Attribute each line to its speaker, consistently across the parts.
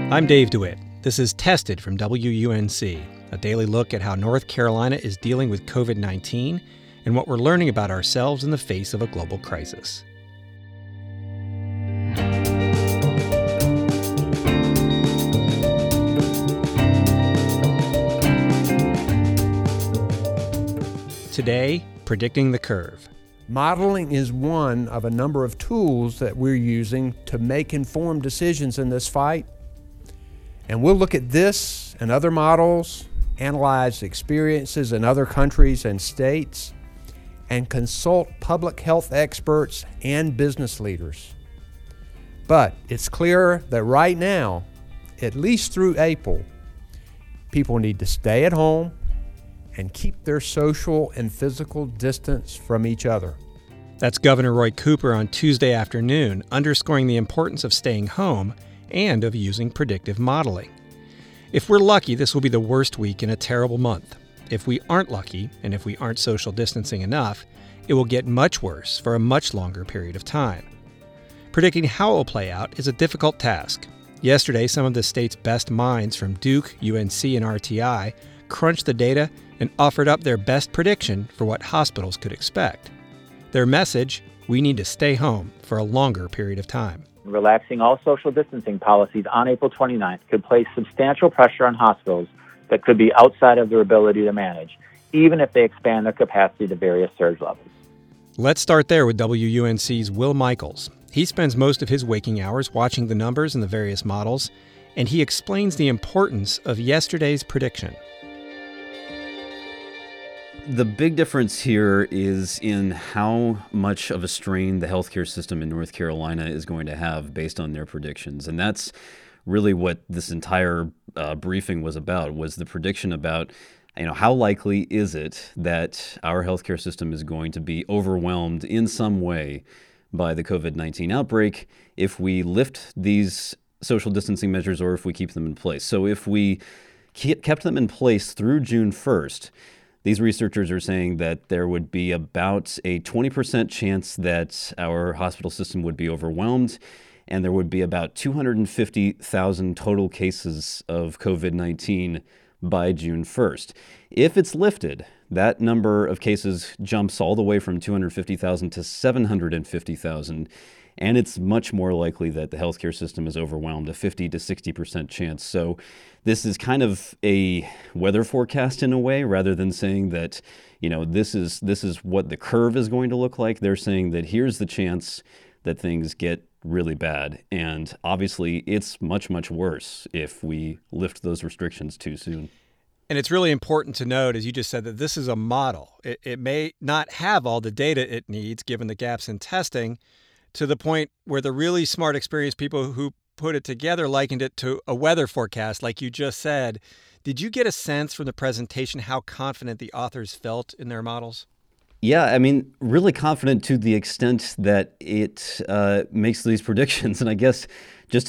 Speaker 1: I'm Dave DeWitt. This is Tested from WUNC, a daily look at how North Carolina is dealing with COVID-19 and what we're learning about ourselves in the face of a global crisis. Today, predicting the curve.
Speaker 2: Modeling is one of a number of tools that we're using to make informed decisions in this fight. And we'll look at this and other models, analyze experiences in other countries and states, and consult public health experts and business leaders. But it's clear that right now, at least through April, people need to stay at home and keep their social and physical distance from each other.
Speaker 1: That's Governor Roy Cooper on Tuesday afternoon, underscoring the importance of staying home and of using predictive modeling. If we're lucky, this will be the worst week in a terrible month. If we aren't lucky, and if we aren't social distancing enough, it will get much worse for a much longer period of time. Predicting how it will play out is a difficult task. Yesterday, some of the state's best minds from Duke, UNC, and RTI crunched the data and offered up their best prediction for what hospitals could expect. Their message: we need to stay home for a longer period of time.
Speaker 3: Relaxing all social distancing policies on April 29th could place substantial pressure on hospitals that could be outside of their ability to manage, even if they expand their capacity to various surge levels.
Speaker 1: Let's start there with WUNC's Will Michaels. He spends most of his waking hours watching the numbers in the various models, and he explains the importance of yesterday's prediction.
Speaker 4: The big difference here is in how much of a strain the healthcare system in North Carolina is going to have based on their predictions. And that's really what this entire briefing was about, was the prediction about, how likely is it that our healthcare system is going to be overwhelmed in some way by the COVID-19 outbreak if we lift these social distancing measures or if we keep them in place. So if we kept them in place through June 1st, these researchers are saying that there would be about a 20% chance that our hospital system would be overwhelmed, and there would be about 250,000 total cases of COVID-19 by June 1st. If it's lifted, that number of cases jumps all the way from 250,000 to 750,000, and it's much more likely that the healthcare system is overwhelmed, a 50 to 60% chance. So this is kind of a weather forecast in a way, rather than saying that, this is what the curve is going to look like. They're saying that here's the chance that things get really bad. And obviously it's much, much worse if we lift those restrictions too soon.
Speaker 1: And it's really important to note, as you just said, that this is a model. It may not have all the data it needs, given the gaps in testing, to the point where the really smart, experienced people who put it together likened it to a weather forecast, like you just said. Did you get a sense from the presentation how confident the authors felt in their models?
Speaker 4: Yeah, really confident to the extent that it makes these predictions. And I guess just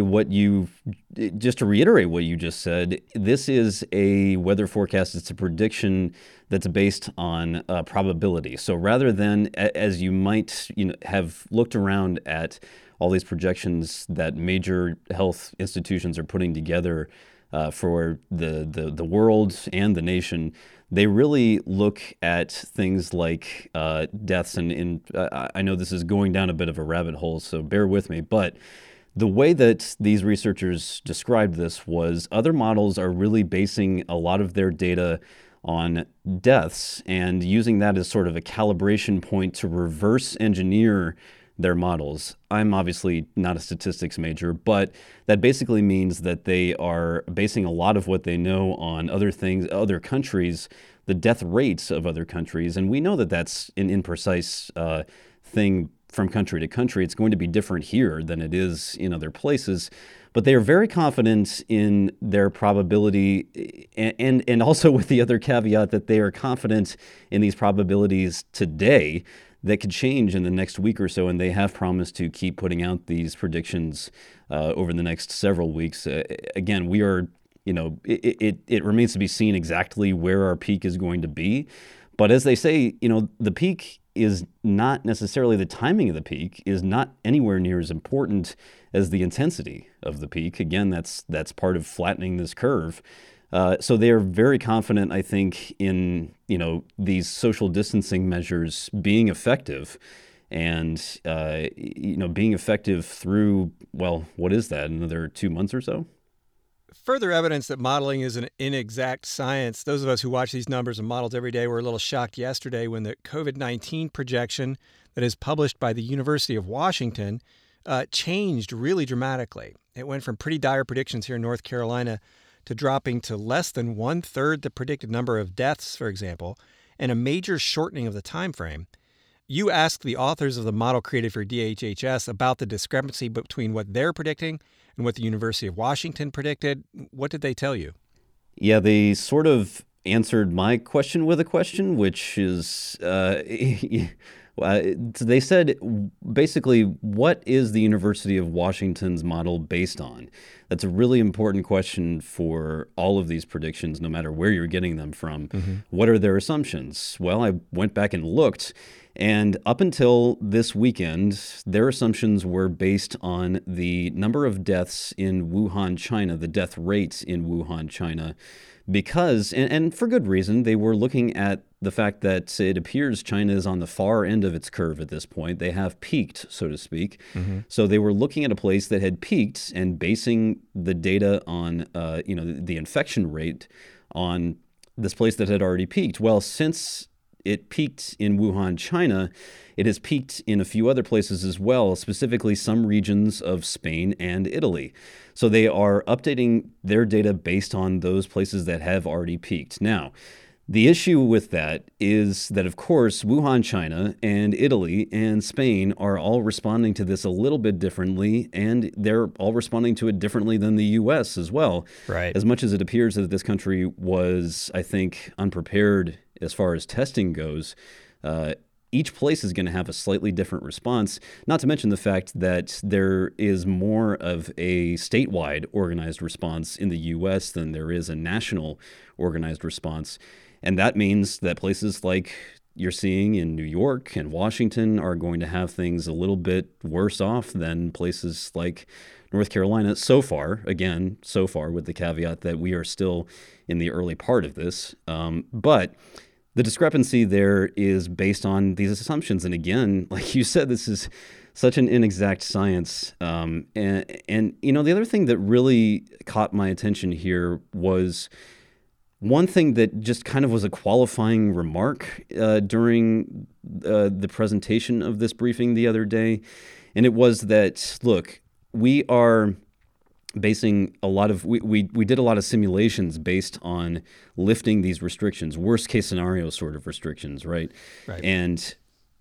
Speaker 4: to reiterate what you just said, this is a weather forecast. It's a prediction that's based on probability. So rather than, as you might have looked around at all these projections that major health institutions are putting together for the world and the nation, they really look at things like deaths. And I know this is going down a bit of a rabbit hole, so bear with me. But the way that these researchers described this was other models are really basing a lot of their data on deaths and using that as sort of a calibration point to reverse engineer their models. I'm obviously not a statistics major, but that basically means that they are basing a lot of what they know on other things, other countries, the death rates of other countries. And we know that that's an imprecise thing from country to country. It's going to be different here than it is in other places. But they are very confident in their probability, and also with the other caveat that they are confident in these probabilities today that could change in the next week or so, and they have promised to keep putting out these predictions over the next several weeks. Again, we are, it remains to be seen exactly where our peak is going to be. But as they say, the peak is not necessarily the timing of the peak, is not anywhere near as important as the intensity of the peak. Again, that's part of flattening this curve. So they are very confident, I think, in these social distancing measures being effective, and being effective through, well, what is that? Another 2 months or so?
Speaker 1: Further evidence that modeling is an inexact science. Those of us who watch these numbers and models every day were a little shocked yesterday when the COVID-19 projection that is published by the University of Washington changed really dramatically. It went from pretty dire predictions here in North Carolina to dropping to less than 1/3 the predicted number of deaths, for example, and a major shortening of the time frame. You asked the authors of the model created for DHHS about the discrepancy between what they're predicting and what the University of Washington predicted. What did they tell you?
Speaker 4: Yeah, they sort of answered my question with a question, which is, they said, basically, what is the University of Washington's model based on? That's a really important question for all of these predictions, no matter where you're getting them from. Mm-hmm. What are their assumptions? Well, I went back and looked, and up until this weekend, their assumptions were based on the number of deaths in Wuhan, China, the death rate in Wuhan, China, because, and for good reason, they were looking at the fact that it appears China is on the far end of its curve at this point. They have peaked, so to speak. Mm-hmm. So they were looking at a place that had peaked and basing the data on, the infection rate on this place that had already peaked. Well, since it peaked in Wuhan, China, it has peaked in a few other places as well, specifically some regions of Spain and Italy. So they are updating their data based on those places that have already peaked. Now, the issue with that is that, of course, Wuhan, China, and Italy and Spain are all responding to this a little bit differently, and they're all responding to it differently than the U.S. as well.
Speaker 1: Right.
Speaker 4: As much as it appears that this country was, I think, unprepared as far as testing goes, each place is going to have a slightly different response, not to mention the fact that there is more of a statewide organized response in the U.S. than there is a national organized response. And that means that places like you're seeing in New York and Washington are going to have things a little bit worse off than places like North Carolina so far, with the caveat that we are still in the early part of this. But the discrepancy there is based on these assumptions. And again, like you said, this is such an inexact science. And the other thing that really caught my attention here was one thing that just kind of was a qualifying remark during the presentation of this briefing the other day. And it was that, look, we are basing a lot of, we did a lot of simulations based on lifting these restrictions, worst case scenario sort of restrictions, right? And,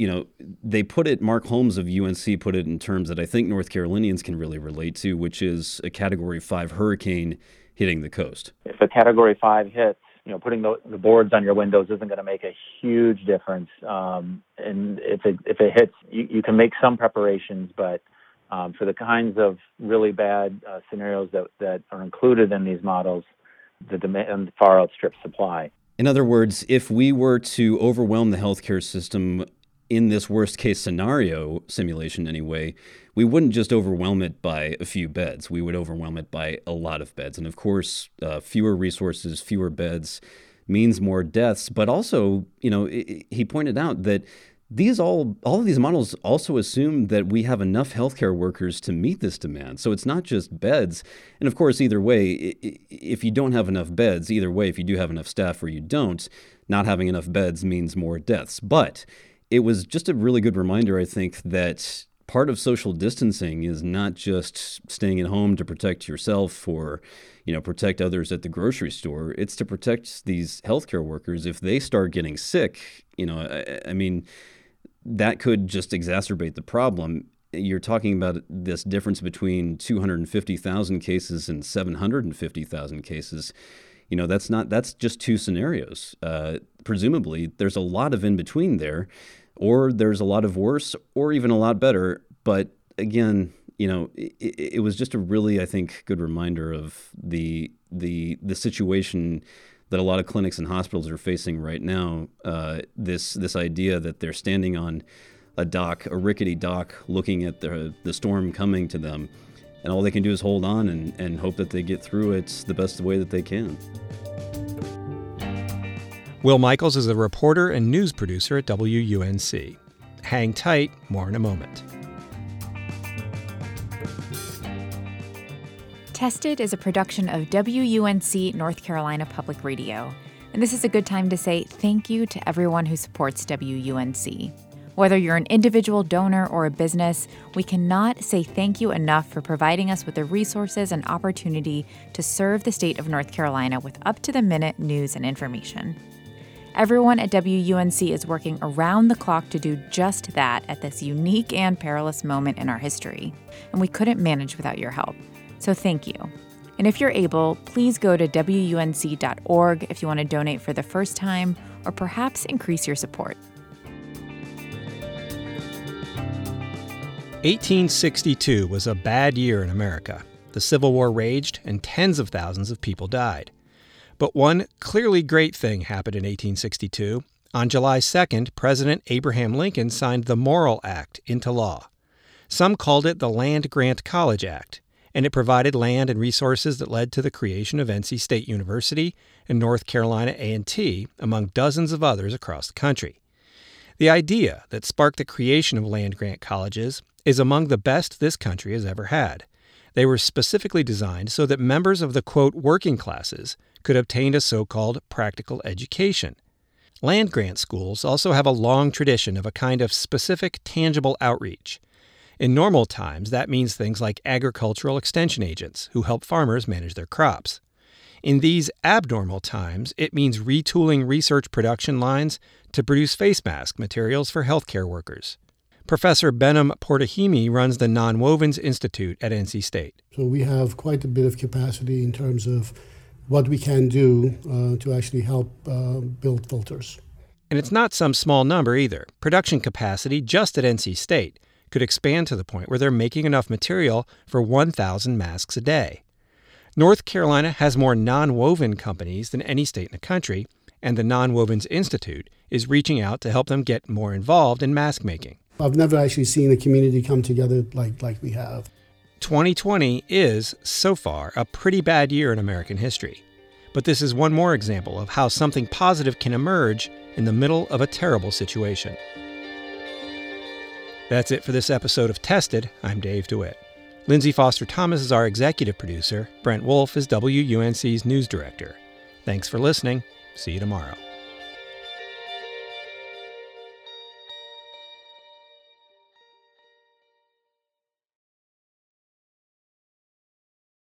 Speaker 4: they put it, Mark Holmes of UNC put it in terms that I think North Carolinians can really relate to, which is a Category 5 hurricane hitting the coast.
Speaker 3: If a Category 5 hits, putting the boards on your windows isn't going to make a huge difference. And if it hits, you can make some preparations, but for the kinds of really bad scenarios that are included in these models, the demand far outstrips supply.
Speaker 4: In other words, if we were to overwhelm the healthcare system in this worst case scenario simulation anyway, we wouldn't just overwhelm it by a few beds. We would overwhelm it by a lot of beds. And of course, fewer resources, fewer beds means more deaths. But also, he pointed out that all of these models also assume that we have enough healthcare workers to meet this demand. So it's not just beds. And of course, either way, if you don't have enough beds, either way, if you do have enough staff or you don't, not having enough beds means more deaths. But it was just a really good reminder, I think, that part of social distancing is not just staying at home to protect yourself or, protect others at the grocery store. It's to protect these healthcare workers. If they start getting sick, I mean, that could just exacerbate the problem. You're talking about this difference between 250,000 cases and 750,000 cases. That's just two scenarios. Presumably, there's a lot of in between there, or there's a lot of worse, or even a lot better. But again, it was just a really, I think, good reminder of the situation that a lot of clinics and hospitals are facing right now. This idea that they're standing on a rickety dock, looking at the storm coming to them, and all they can do is hold on and hope that they get through it the best way that they can.
Speaker 1: Will Michaels is a reporter and news producer at WUNC. Hang tight, more in a moment.
Speaker 5: Tested is a production of WUNC North Carolina Public Radio, and this is a good time to say thank you to everyone who supports WUNC. Whether you're an individual donor or a business, we cannot say thank you enough for providing us with the resources and opportunity to serve the state of North Carolina with up-to-the-minute news and information. Everyone at WUNC is working around the clock to do just that at this unique and perilous moment in our history, and we couldn't manage without your help. So thank you. And if you're able, please go to WUNC.org if you want to donate for the first time or perhaps increase your support.
Speaker 1: 1862 was a bad year in America. The Civil War raged and tens of thousands of people died. But one clearly great thing happened in 1862. On July 2nd, President Abraham Lincoln signed the Morrill Act into law. Some called it the Land Grant College Act, and it provided land and resources that led to the creation of NC State University and North Carolina A&T, among dozens of others across the country. The idea that sparked the creation of land-grant colleges is among the best this country has ever had. They were specifically designed so that members of the, quote, working classes could obtain a so-called practical education. Land-grant schools also have a long tradition of a kind of specific, tangible outreach. In normal times, that means things like agricultural extension agents who help farmers manage their crops. In these abnormal times, it means retooling research production lines to produce face mask materials for healthcare workers. Professor Behnam Portahimi runs the Nonwovens Institute at NC State.
Speaker 6: So we have quite a bit of capacity in terms of what we can do to actually help build filters.
Speaker 1: And it's not some small number either. Production capacity just at NC State could expand to the point where they're making enough material for 1,000 masks a day. North Carolina has more non-woven companies than any state in the country, and the Nonwovens Institute is reaching out to help them get more involved in mask making.
Speaker 6: I've never actually seen a community come together like we have.
Speaker 1: 2020 is, so far, a pretty bad year in American history. But this is one more example of how something positive can emerge in the middle of a terrible situation. That's it for this episode of Tested. I'm Dave DeWitt. Lindsay Foster Thomas is our executive producer. Brent Wolf is WUNC's news director. Thanks for listening. See you tomorrow.